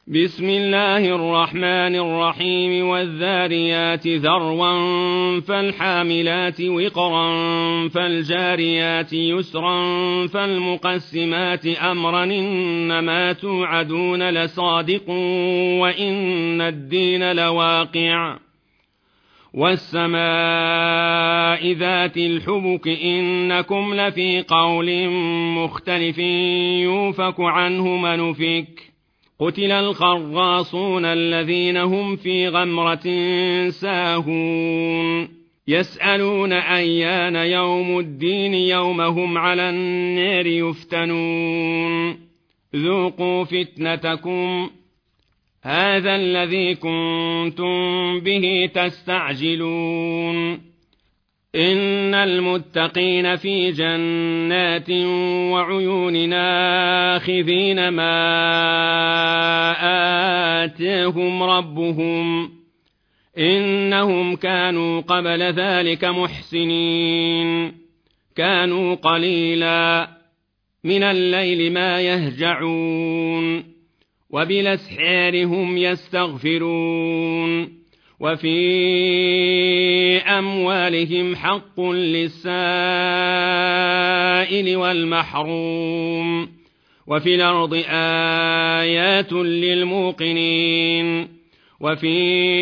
بسم الله الرحمن الرحيم والذاريات ذروا فالحاملات وقرا فالجاريات يسرا فالمقسمات أمرا إنما توعدون لصادق وإن الدين لواقع والسماء ذات الحبك إنكم لفي قول مختلف يوفك عنه من أفك قتل الخراصون الذين هم في غمرة ساهون يسألون أيان يوم الدين يوم هم على النار يفتنون ذوقوا فتنتكم هذا الذي كنتم به تستعجلون إن المتقين في جنات وعيون آخذين ما آتاهم ربهم إنهم كانوا قبل ذلك محسنين كانوا قليلا من الليل ما يهجعون وبالأسحار هم يستغفرون وفي أموالهم حق للسائل والمحروم وفي الأرض آيات للموقنين وفي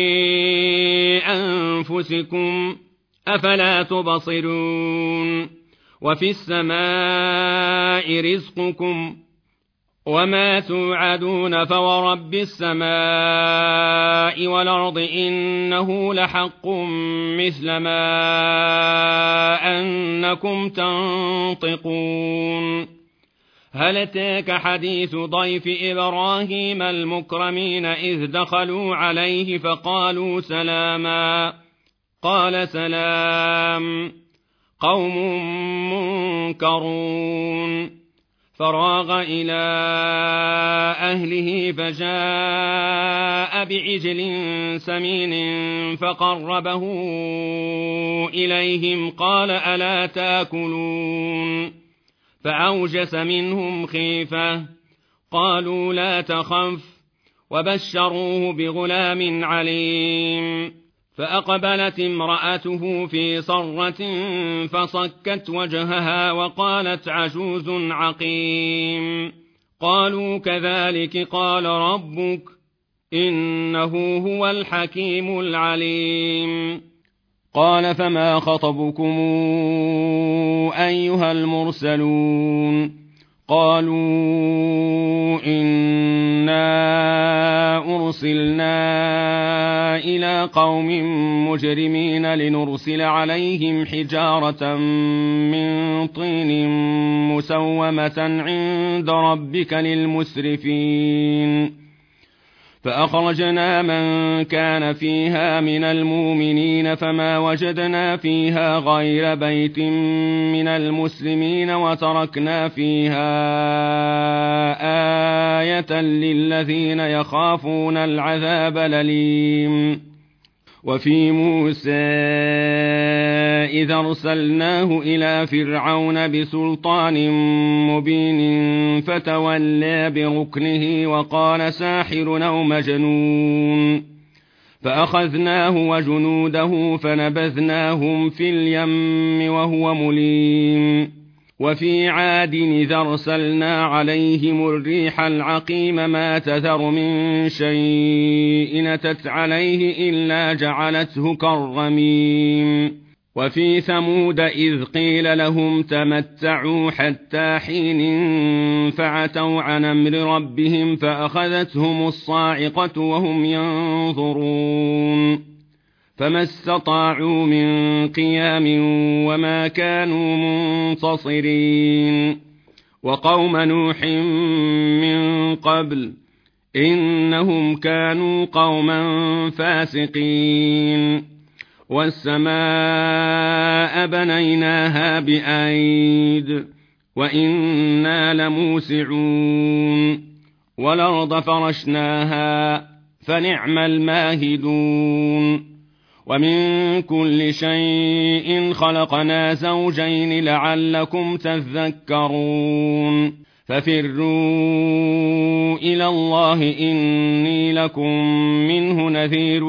أنفسكم أفلا تبصرون وفي السماء رزقكم وما توعدون فورب السماء والأرض إنه لحق مثل ما أنكم تنطقون هل أتاك حديث ضيف إبراهيم المكرمين إذ دخلوا عليه فقالوا سلاما قال سلام قوم منكرون فراغ إلى أهله فجاء بعجل سمين فقربه إليهم قال ألا تأكلون فأوجس منهم خيفة قالوا لا تخف وبشروه بغلام عليم فأقبلت امرأته في صرة فصكت وجهها وقالت عجوز عقيم قالوا كذلك قال ربك إنه هو الحكيم العليم قال فما خطبكم أيها المرسلون قالوا إنا أرسلنا إلى قوم مجرمين لنرسل عليهم حجارة من طين مسومة عند ربك للمسرفين فأخرجنا من كان فيها من المؤمنين فما وجدنا فيها غير بيت من المسلمين وتركنا فيها آية للذين يخافون العذاب الأليم وفي موسى إذا أرسلناه إلى فرعون بسلطان مبين فتولى بركنه وقال ساحر أو مجنون فأخذناه وجنوده فنبذناهم في اليم وهو مليم وفي عاد إذا أرسلنا عليهم الريح العقيم ما تذر من شيء أتت عليه إلا جعلته كالرميم وفي ثمود إذ قيل لهم تمتعوا حتى حين فعتوا عن أمر ربهم فأخذتهم الصاعقة وهم ينظرون فما استطاعوا من قيام وما كانوا منتصرين وقوم نوح من قبل إنهم كانوا قوما فاسقين والسماء بنيناها بأيد وإنا لموسعون والأرض فرشناها فنعم الماهدون ومن كل شيء خلقنا زوجين لعلكم تذكرون ففروا إلى الله إني لكم منه نذير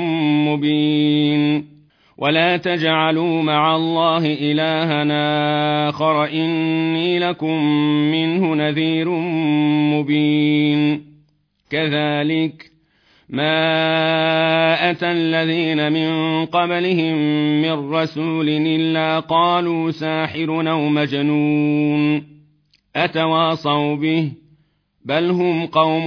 مبين ولا تجعلوا مع الله إلها آخر إني لكم منه نذير مبين كذلك ما أتى الذين من قبلهم من رسول إلا قالوا ساحر أو مجنون أتواصوا به بل هم قوم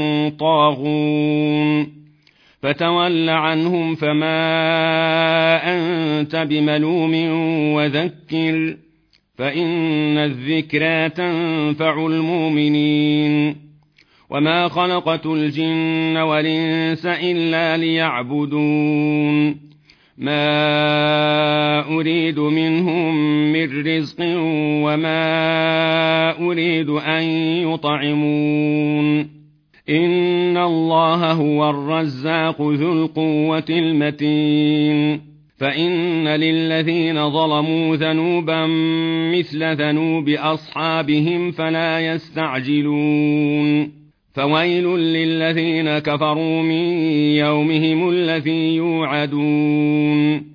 طاغون فتول عنهم فما أنت بملوم وذكر فإن الذكرى تنفع المؤمنين وما خلقت الجن والإنس إلا ليعبدون ما أريد منهم من رزق وما أريد أن يطعمون إن الله هو الرزاق ذو القوة المتين فإن للذين ظلموا ذنوبا مثل ذنوب أصحابهم فلا يستعجلون فويل للذين كفروا من يومهم الذي يوعدون